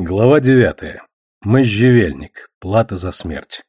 Глава 9. Можжевельник. Плата за смерть.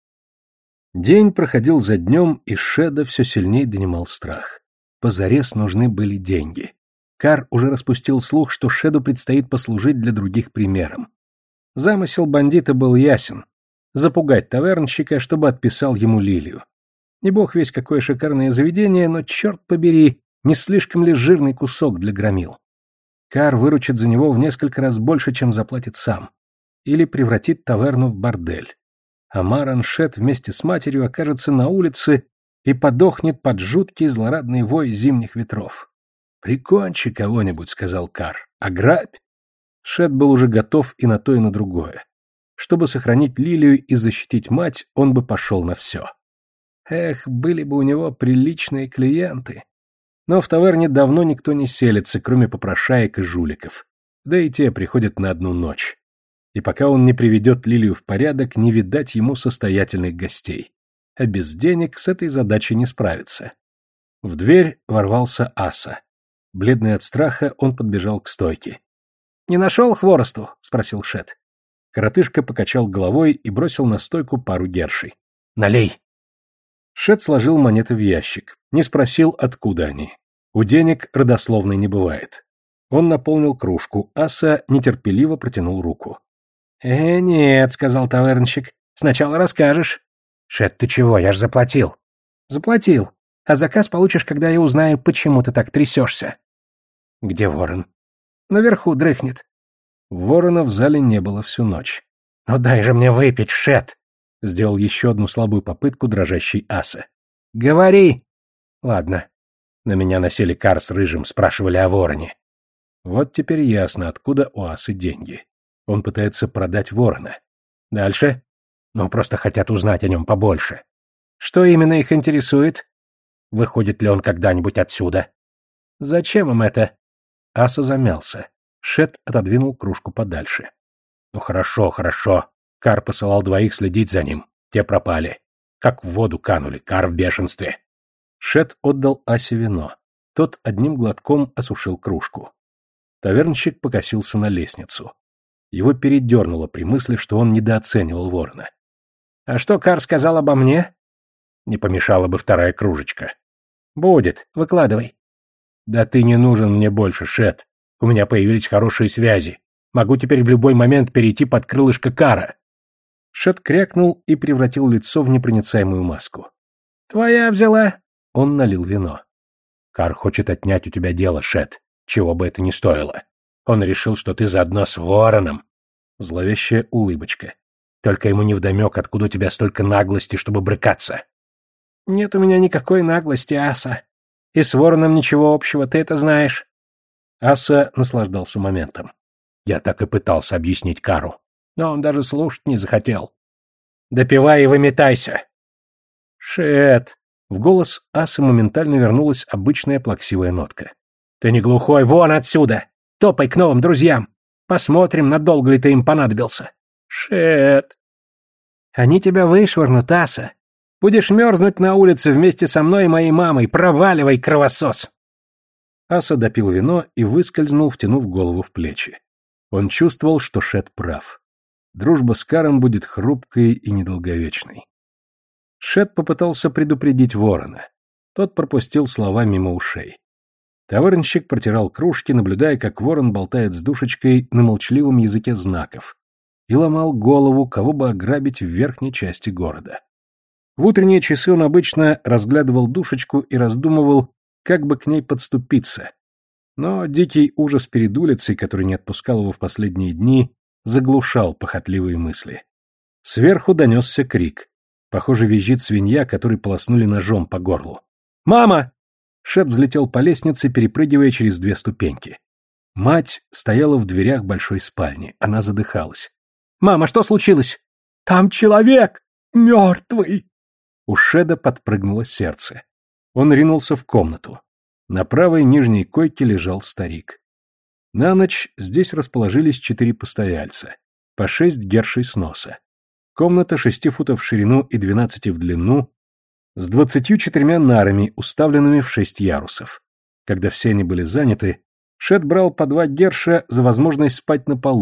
День проходил за днем, и Шеда все сильнее донимал страх. Позарез нужны были деньги. Кар уже распустил слух, что Шеду предстоит послужить для других примером. Замысел бандита был ясен — запугать тавернщика, чтобы отписал ему лилию. Не бог весть какое шикарное заведение, но, черт побери, не слишком ли жирный кусок для громил. Кар выручит за него в несколько раз больше, чем заплатит сам. Или превратит таверну в бордель. А Мараншет вместе с матерью окажется на улице и подохнет под жуткий злорадный вой зимних ветров. «Прикончи кого-нибудь», — сказал Кар. «Ограбь». Шет был уже готов и на то, и на другое. Чтобы сохранить лилию и защитить мать, он бы пошел на все. Эх, были бы у него приличные клиенты. Но в таверне давно никто не селится, кроме попрошаек и жуликов. Да и те приходят на одну ночь. И пока он не приведет лилию в порядок, не видать ему состоятельных гостей. А без денег с этой задачей не справиться. В дверь ворвался Аса. Бледный от страха, он подбежал к стойке. «Не нашел хворосту?» — спросил Шет. Коротышка покачал головой и бросил на стойку пару гершей. «Налей!» Шет сложил монеты в ящик. Не спросил, откуда они. У денег родословной не бывает. Он наполнил кружку. Аса нетерпеливо протянул руку. Нет», — сказал тавернщик. «Сначала расскажешь». «Шет, ты чего? Я ж заплатил». «Заплатил. А заказ получишь, когда я узнаю, почему ты так трясешься». «Где ворон?» «Наверху дрыхнет». Ворона в зале не было всю ночь. «Ну дай же мне выпить, Шет!» — сделал еще одну слабую попытку дрожащий Аса. «Говори!» «Ладно». На меня насели Кар с Рыжим, спрашивали о вороне. Вот теперь ясно, откуда у Асы деньги. Он пытается продать ворона. Дальше? Ну, просто хотят узнать о нем побольше. Что именно их интересует? Выходит ли он когда-нибудь отсюда? Зачем им это? Аса замялся. Шет отодвинул кружку подальше. Ну хорошо, хорошо. Кар посылал двоих следить за ним. Те пропали. Как в воду канули, Кар в бешенстве. Шет отдал Асе вино. Тот одним глотком осушил кружку. Тавернщик покосился на лестницу. Его передернуло при мысли, что он недооценивал ворона. «А что Кар сказал обо мне?» «Не помешала бы вторая кружечка». «Будет, выкладывай». «Да ты не нужен мне больше, Шет. У меня появились хорошие связи. Могу теперь в любой момент перейти под крылышко Кара». Шет крякнул и превратил лицо в непроницаемую маску. «Твоя взяла?» Он налил вино. «Кар хочет отнять у тебя дело, Шет, чего бы это ни стоило. Он решил, что ты заодно с вороном». Зловещая улыбочка. «Только ему невдомек, откуда у тебя столько наглости, чтобы брыкаться». «Нет у меня никакой наглости, Аса. И с вороном ничего общего, ты это знаешь». Аса наслаждался моментом. Я так и пытался объяснить Кару, но он даже слушать не захотел. «Допивай и выметайся». «Шет». В голос Асы моментально вернулась обычная плаксивая нотка. «Ты не глухой, вон отсюда! Топай к новым друзьям! Посмотрим, надолго ли ты им понадобился!» «Шет!» «Они тебя вышвырнут, Аса! Будешь мерзнуть на улице вместе со мной и моей мамой! Проваливай, кровосос!» Аса допил вино и выскользнул, втянув голову в плечи. Он чувствовал, что Шет прав. Дружба с Каром будет хрупкой и недолговечной. Шет попытался предупредить ворона. Тот пропустил слова мимо ушей. Тавернщик протирал кружки, наблюдая, как ворон болтает с душечкой на молчаливом языке знаков, и ломал голову, кого бы ограбить в верхней части города. В утренние часы он обычно разглядывал душечку и раздумывал, как бы к ней подступиться. Но дикий ужас перед улицей, который не отпускал его в последние дни, заглушал похотливые мысли. Сверху донесся крик. Похоже, визжит свинья, которой полоснули ножом по горлу. «Мама!» Шет взлетел по лестнице, перепрыгивая через 2 ступеньки. Мать стояла в дверях большой спальни. Она задыхалась. «Мама, что случилось?» «Там человек! Мертвый!» У Шеда подпрыгнуло сердце. Он ринулся в комнату. На правой нижней койке лежал старик. На ночь здесь расположились 4 постояльца, по 6 гершей сноса. Комната 6 футов в ширину и 12 в длину, с 24 нарами, уставленными в 6 ярусов. Когда все они были заняты, Шет брал по 2 герша за возможность спать на полу,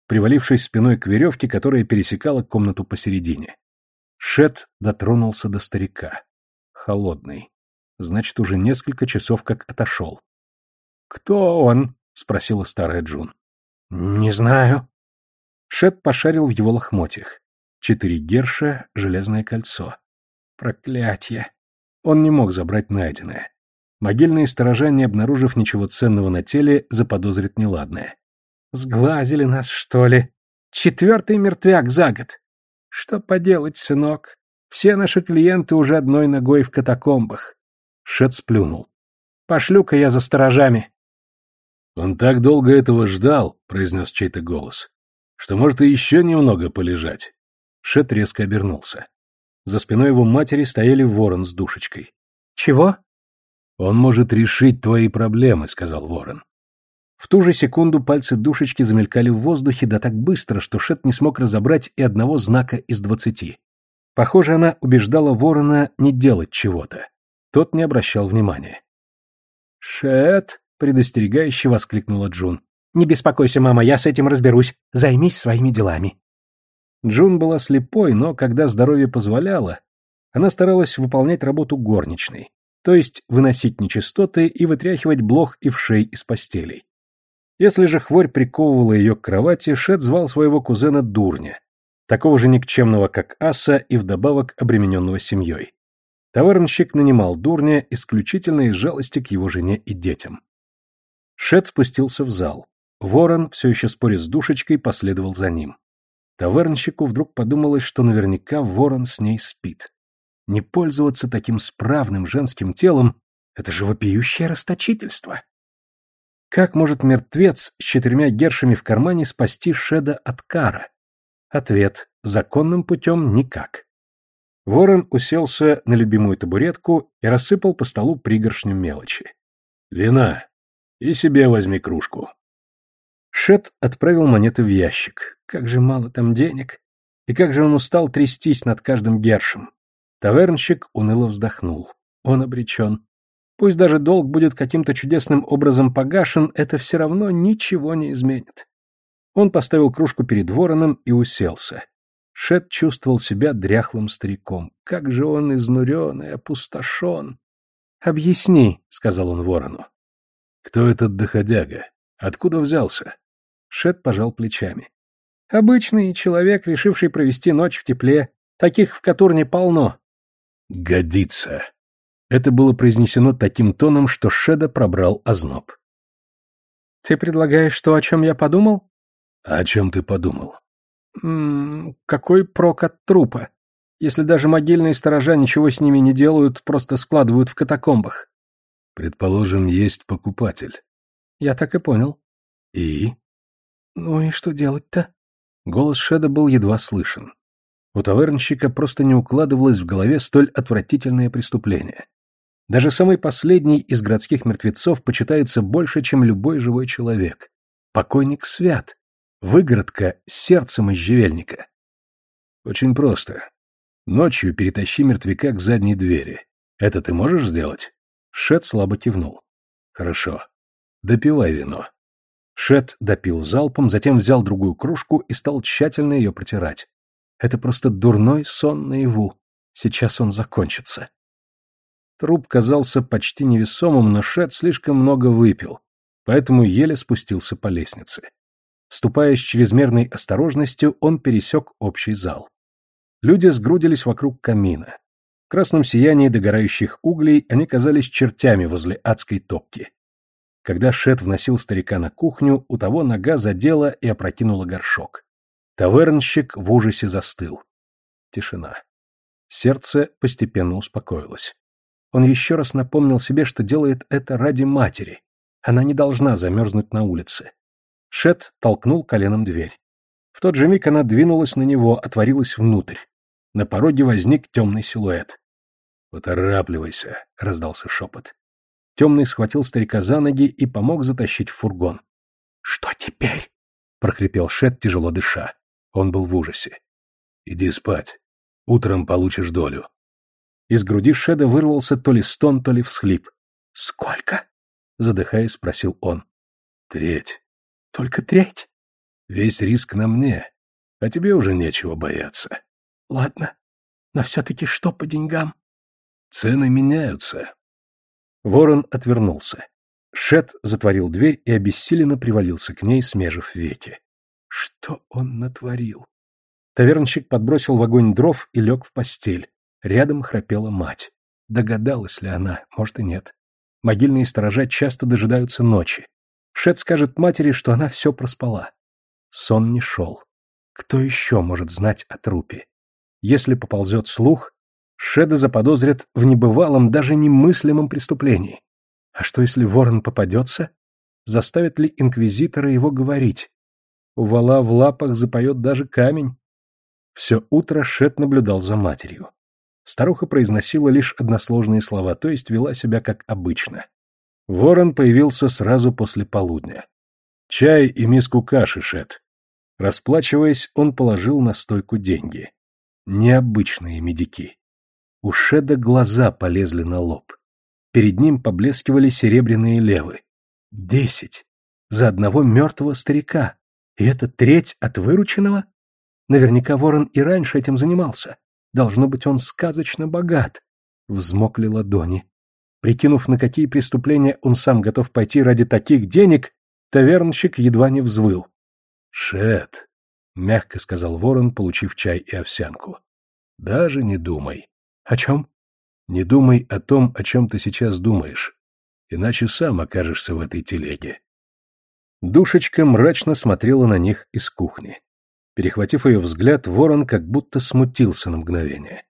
привалившись спиной к веревке, которая пересекала комнату посередине. Шет дотронулся до старика. Холодный. Значит, уже несколько часов как отошел. «Кто он?» — спросила старая Джун. «Не знаю». Шет пошарил в его лохмотьях. 4 герша, железное кольцо. Проклятье! Он не мог забрать найденное. Могильные сторожа, не обнаружив ничего ценного на теле, заподозрят неладное. «Сглазили нас, что ли? 4-й мертвяк за год! Что поделать, сынок? Все наши клиенты уже одной ногой в катакомбах». Шет сплюнул. «Пошлю-ка я за сторожами». «Он так долго этого ждал», — произнес чей-то голос, «что может и еще немного полежать». Шет резко обернулся. За спиной его матери стояли Ворон с Душечкой. «Чего?» «Он может решить твои проблемы», — сказал Ворон. В ту же секунду пальцы Душечки замелькали в воздухе, да так быстро, что Шет не смог разобрать и одного знака из 20. Похоже, она убеждала Ворона не делать чего-то. Тот не обращал внимания. «Шет!» — предостерегающе воскликнула Джун. «Не беспокойся, мама, я с этим разберусь. Займись своими делами». Джун была слепой, но, когда здоровье позволяло, она старалась выполнять работу горничной, то есть выносить нечистоты и вытряхивать блох и вшей из постелей. Если же хворь приковывала ее к кровати, Шет звал своего кузена Дурня, такого же никчемного, как Аса, и вдобавок обремененного семьей. Тавернщик нанимал Дурня исключительно из жалости к его жене и детям. Шет спустился в зал. Ворон, все еще споря с Душечкой, последовал за ним. Тавернщику вдруг подумалось, что наверняка Ворон с ней спит. Не пользоваться таким справным женским телом — это же вопиющее расточительство. Как может мертвец с 4 гершами в кармане спасти Шеда от кара? Ответ — законным путем никак. Ворон уселся на любимую табуретку и рассыпал по столу пригоршню мелочи. «Вина. И себе возьми кружку». Шет отправил монеты в ящик. Как же мало там денег. И как же он устал трястись над каждым гершем. Тавернщик уныло вздохнул. Он обречен. Пусть даже долг будет каким-то чудесным образом погашен, это все равно ничего не изменит. Он поставил кружку перед Вороном и уселся. Шет чувствовал себя дряхлым стариком. Как же он изнурен и опустошен. «Объясни», — сказал он Ворону. «Кто этот доходяга? Откуда взялся?» Шет пожал плечами. «Обычный человек, решивший провести ночь в тепле. Таких в Катурне полно». «Годится». Это было произнесено таким тоном, что Шеда пробрал озноб. «Ты предлагаешь то, о чем я подумал?» «А о чем ты подумал?» Какой прок от трупа, если даже могильные сторожа ничего с ними не делают, просто складывают в катакомбах?» «Предположим, есть покупатель». «Я так и понял». «И?» «Ну и что делать-то?» Голос Шеда был едва слышен. У тавернщика просто не укладывалось в голове столь отвратительное преступление. Даже самый последний из городских мертвецов почитается больше, чем любой живой человек. Покойник свят. Выгородка с сердцем можжевельника. «Очень просто. Ночью перетащи мертвяка к задней двери. Это ты можешь сделать?» Шет слабо кивнул. «Хорошо. Допивай вино». Шет допил залпом, затем взял другую кружку и стал тщательно ее протирать. Это просто дурной сон наяву. Сейчас он закончится. Труп казался почти невесомым, но Шет слишком много выпил, поэтому еле спустился по лестнице. Ступая с чрезмерной осторожностью, он пересек общий зал. Люди сгрудились вокруг камина. В красном сиянии догорающих углей они казались чертями возле адской топки. Когда Шет вносил старика на кухню, у того нога задела и опрокинула горшок. Тавернщик в ужасе застыл. Тишина. Сердце постепенно успокоилось. Он еще раз напомнил себе, что делает это ради матери. Она не должна замерзнуть на улице. Шет толкнул коленом дверь. В тот же миг она двинулась на него, отворилась внутрь. На пороге возник темный силуэт. «Поторапливайся», — раздался шепот. Темный схватил старика за ноги и помог затащить в фургон. «Что теперь?» — прохрипел Шет, тяжело дыша. Он был в ужасе. «Иди спать. Утром получишь долю». Из груди Шеда вырвался то ли стон, то ли всхлип. «Сколько?» — задыхаясь, спросил он. «Треть». «Только треть?» Весь риск на мне, а тебе уже нечего бояться. Ладно, но все-таки что по деньгам? Цены меняются. Ворон отвернулся. Шет затворил дверь и обессиленно привалился к ней, смежив веки. Что он натворил? Тавернщик подбросил в огонь дров и лег в постель. Рядом храпела мать. Догадалась ли она? Может, и нет. Могильные сторожа часто дожидаются ночи. Шет скажет матери, что она все проспала. Сон не шел. Кто еще может знать о трупе? Если поползет слух, Шеда заподозрят в небывалом, даже немыслимом преступлении. А что, если ворон попадется? Заставят ли инквизиторы его говорить? У вала в лапах запоет даже камень. Все утро Шет наблюдал за матерью. Старуха произносила лишь односложные слова, то есть вела себя как обычно. Ворон появился сразу после полудня. Чай и миску каши, Шет. Расплачиваясь, он положил на стойку деньги. Необычные медики. У Шеда глаза полезли на лоб. Перед ним поблескивали серебряные левы. 10. За одного мертвого старика. И это треть от вырученного? Наверняка ворон и раньше этим занимался. Должно быть, он сказочно богат. Взмокли ладони. Прикинув, на какие преступления он сам готов пойти ради таких денег, тавернщик едва не взвыл. «Шет», — мягко сказал ворон, получив чай и овсянку, — «даже не думай». «О чем?» «Не думай о том, о чем ты сейчас думаешь, иначе сам окажешься в этой телеге». Душечка мрачно смотрела на них из кухни. Перехватив ее взгляд, ворон как будто смутился на мгновение.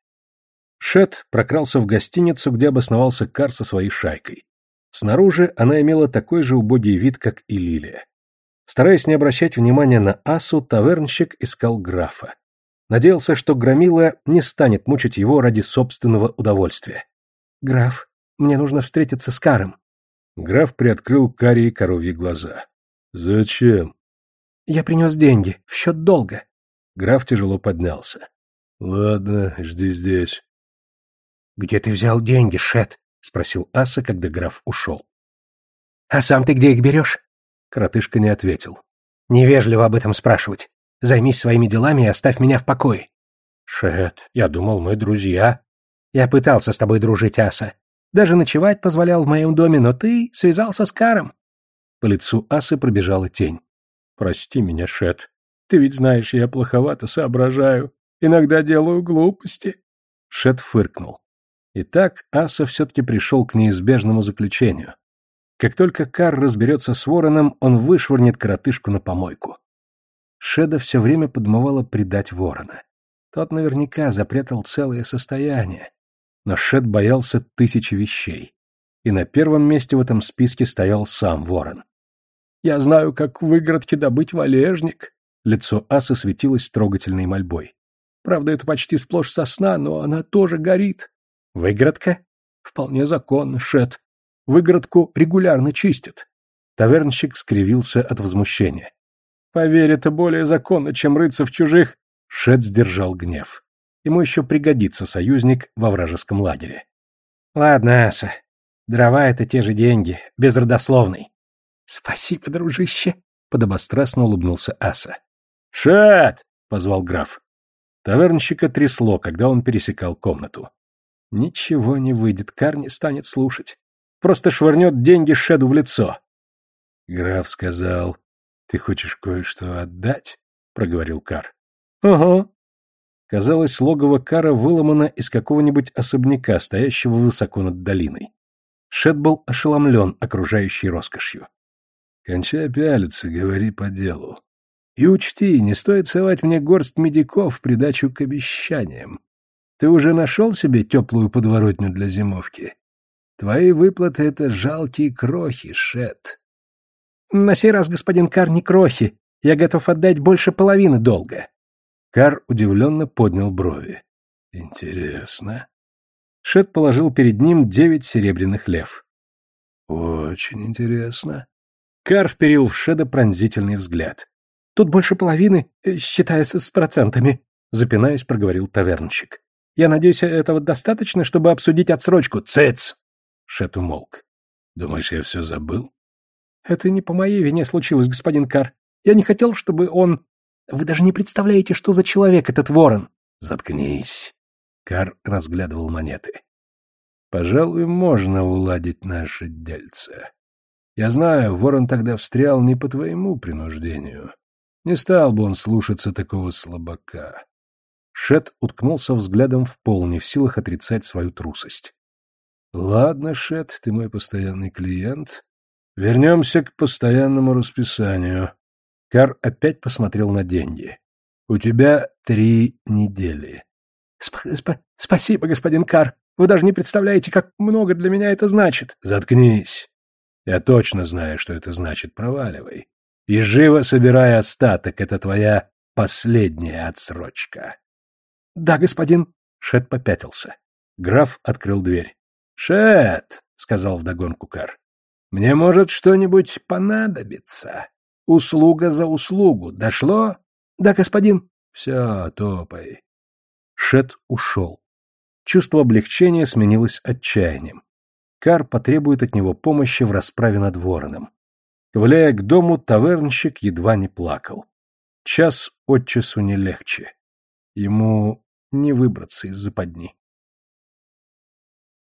Шет прокрался в гостиницу, где обосновался Кар со своей шайкой. Снаружи она имела такой же убогий вид, как и Лилия. Стараясь не обращать внимания на Асу, тавернщик искал графа. Надеялся, что громила не станет мучить его ради собственного удовольствия. «Граф, мне нужно встретиться с Каром». Граф приоткрыл карие коровьи глаза. «Зачем?» «Я принес деньги, в счет долга». Граф тяжело поднялся. «Ладно, жди здесь». «Где ты взял деньги, Шет?» — спросил Аса, когда граф ушел. «А сам ты где их берешь?» Коротышка не ответил. «Невежливо об этом спрашивать. Займись своими делами и оставь меня в покое». «Шет, я думал, мы друзья». «Я пытался с тобой дружить, Аса. Даже ночевать позволял в моем доме, но ты связался с Каром». По лицу Асы пробежала тень. «Прости меня, Шет. Ты ведь знаешь, я плоховато соображаю. Иногда делаю глупости». Шет фыркнул. Итак, Аса все-таки пришел к неизбежному заключению. Как только Кар разберется с вороном, он вышвырнет коротышку на помойку. Шеда все время подмывала предать ворона. Тот наверняка запрятал целое состояние. Но Шед боялся 1000 вещей. И на первом месте в этом списке стоял сам ворон. «Я знаю, как в выгородке добыть валежник». Лицо Асы светилось трогательной мольбой. «Правда, это почти сплошь сосна, но она тоже горит». «Выгородка?» «Вполне законно, Шед. Выгородку регулярно чистят». Тавернщик скривился от возмущения. «Поверь, это более законно, чем рыться в чужих...» Шет сдержал гнев. Ему еще пригодится союзник во вражеском лагере. «Ладно, Аса. Дрова — это те же деньги, безродословный». «Спасибо, дружище», — подобострастно улыбнулся Аса. «Шет!» — позвал граф. Тавернщика трясло, когда он пересекал комнату. Ничего не выйдет, Кар не станет слушать. Просто швырнет деньги Шеду в лицо. «Граф сказал, ты хочешь кое-что отдать?» — проговорил Кар. «Угу». Казалось, логово Кара выломано из какого-нибудь особняка, стоящего высоко над долиной. Шед был ошеломлен окружающей роскошью. «Кончай пялиться, говори по делу. И учти, не стоит совать мне горсть медиков в придачу к обещаниям. Ты уже нашел себе теплую подворотню для зимовки? Твои выплаты — это жалкие крохи, Шет». «На сей раз, господин Кар, не крохи. Я готов отдать больше половины долга». Кар удивленно поднял брови. «Интересно». Шет положил перед ним 9 серебряных лев. «Очень интересно». Кар вперил в Шеда пронзительный взгляд. «Тут больше половины, считая с процентами», — запинаясь, проговорил тавернщик. «Я надеюсь, этого достаточно, чтобы обсудить отсрочку». «Цыц!» — Шет умолк. «Думаешь, я все забыл?» «Это не по моей вине случилось, господин Кар. Я не хотел, чтобы он... Вы даже не представляете, что за человек этот ворон. Заткнись. Кар разглядывал монеты. Пожалуй, можно уладить наше дельце. Я знаю, ворон тогда встрял не по твоему принуждению. Не стал бы он слушаться такого слабака. Шет уткнулся взглядом в пол, не в силах отрицать свою трусость. Ладно, Шет, ты мой постоянный клиент. Вернемся к постоянному расписанию. Кар опять посмотрел на деньги. У тебя 3 недели. Спасибо, господин Кар. Вы даже не представляете, как много для меня это значит. Заткнись. Я точно знаю, что это значит. Проваливай. И живо собирай остаток. Это твоя последняя отсрочка. Да, господин. Шет попятился. Граф открыл дверь. Шет, сказал вдогонку Кар. Мне может что-нибудь понадобиться. Услуга за услугу. Дошло? Да, господин. Все, топай. Шет ушел. Чувство облегчения сменилось отчаянием. Кар потребует от него помощи в расправе над вороном. Ковыляя к дому, тавернщик едва не плакал. Час от часу не легче. Ему не выбраться из западни.